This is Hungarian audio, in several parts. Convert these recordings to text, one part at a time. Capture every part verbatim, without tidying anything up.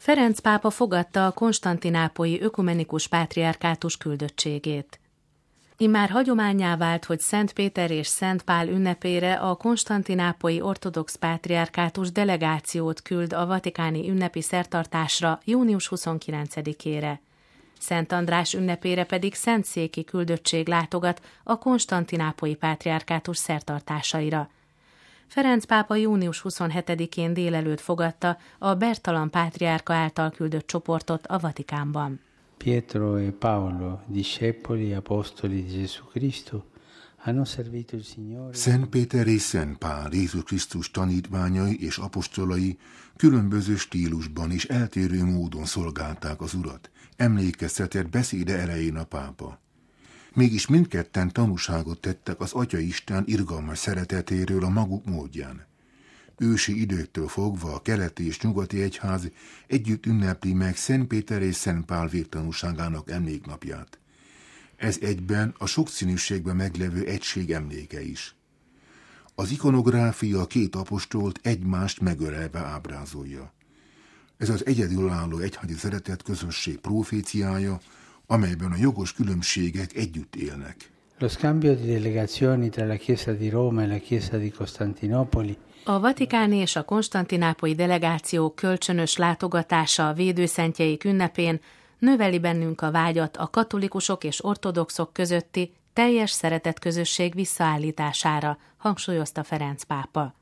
Ferenc pápa fogadta a konstantinápolyi ökumenikus pátriárkátus küldöttségét. Immár hagyománnyá vált, hogy Szent Péter és Szent Pál ünnepére a konstantinápolyi ortodox pátriárkátus delegációt küld a vatikáni ünnepi szertartásra június huszonkilencedikére. Szent András ünnepére pedig szentszéki küldöttség látogat a konstantinápolyi pátriárkátus szertartásaira. Ferenc pápa június huszonhetedikén délelőtt fogadta a Bertalan pátriárka által küldött csoportot a Vatikánban. Pietro e Paolo, discepoli apostoli di Gesù Cristo, hanno servito il Signore. Szent Péter és Szent Pál, Jézus Krisztus tanítványai és apostolai különböző stílusban és eltérő módon szolgálták az Urat, emlékeztetett beszéde elején a pápa. Mégis mindketten tanúságot tettek az Atyaisten irgalmas szeretetéről a maguk módján. Ősi időktől fogva a keleti és nyugati egyház együtt ünnepli meg Szent Péter és Szent Pál vértanúságának emléknapját. Ez egyben a sokszínűségben meglevő egység emléke is. Az ikonográfia a két apostolt egymást megölelve ábrázolja. Ez az egyedülálló egyházi szeretet közösség proféciája, amelyben a jogos különbségek együtt élnek. Lo scambio di delegazioni tra la Chiesa di Roma e la Chiesa di Costantinopoli. A vatikáni és a konstantinápolyi delegációk kölcsönös látogatása a védőszentjeik ünnepén növeli bennünk a vágyat a katolikusok és ortodoxok közötti teljes szeretetközösség visszaállítására, hangsúlyozta Ferenc pápa.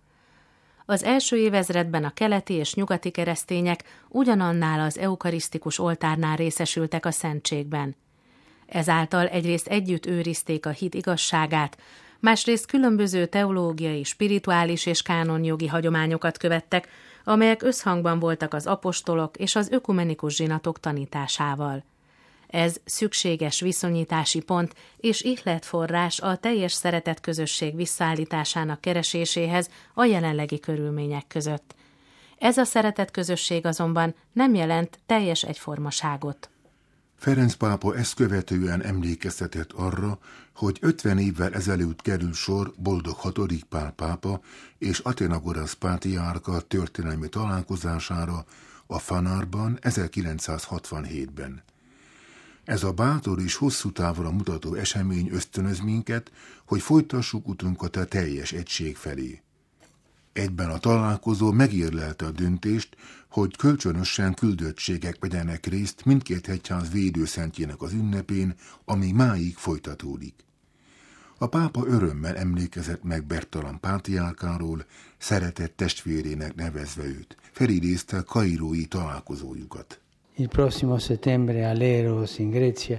Az első évezredben a keleti és nyugati keresztények ugyanannál az eukarisztikus oltárnál részesültek a szentségben. Ezáltal egyrészt együtt őrizték a hit igazságát, másrészt különböző teológiai, spirituális és kánonjogi hagyományokat követtek, amelyek összhangban voltak az apostolok és az ökumenikus zsinatok tanításával. Ez szükséges viszonyítási pont és ihletforrás a teljes szeretetközösség visszaállításának kereséséhez a jelenlegi körülmények között. Ez a szeretetközösség azonban nem jelent teljes egyformaságot. Ferenc pápa ezt követően emlékeztetett arra, hogy ötven évvel ezelőtt került sor Boldog hatodik Pál pápa és Athenagoras pátriárka történelmi találkozására a Fanárban ezerkilencszázhatvanhétben. Ez a bátor és hosszú távra mutató esemény ösztönöz minket, hogy folytassuk utunkat a teljes egység felé. Egyben a találkozó megérlelte a döntést, hogy kölcsönösen küldöttségek vegyenek részt mindkét egyház védőszentjének az ünnepén, ami máig folytatódik. A pápa örömmel emlékezett meg Bertalan pátriárkáról, szeretett testvérének nevezve őt. Felidézte kairói találkozójukat. Il prossimo settembre a Leros in Grecia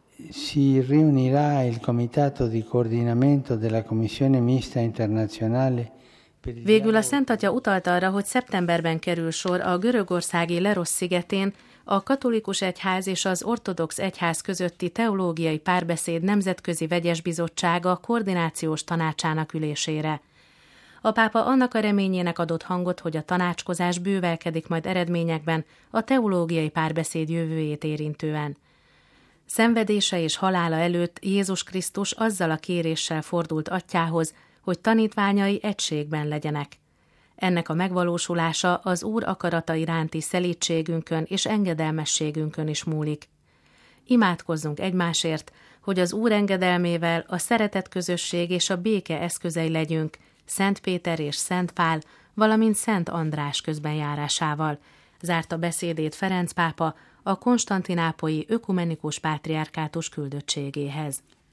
si riunirà il Comitato di Coordinamento della Commissione Mista Internazionale. Végül a Szent Atya utalt arra, hogy szeptemberben kerül sor a görögországi Leros szigetén a katolikus egyház és az ortodox egyház közötti teológiai párbeszéd nemzetközi vegyes bizottsága koordinációs tanácsának ülésére. A pápa annak a reményének adott hangot, hogy a tanácskozás bővelkedik majd eredményekben a teológiai párbeszéd jövőjét érintően. Szenvedése és halála előtt Jézus Krisztus azzal a kéréssel fordult Atyához, hogy tanítványai egységben legyenek. Ennek a megvalósulása az Úr akarata iránti szelídségünkön és engedelmességünkön is múlik. Imádkozzunk egymásért, hogy az Úr engedelmével a szeretetközösség és a béke eszközei legyünk, Szent Péter és Szent Pál, valamint Szent András közbenjárásával, zárta beszédét Ferenc pápa a konstantinápolyi ökumenikus pátriárkátus küldöttségéhez.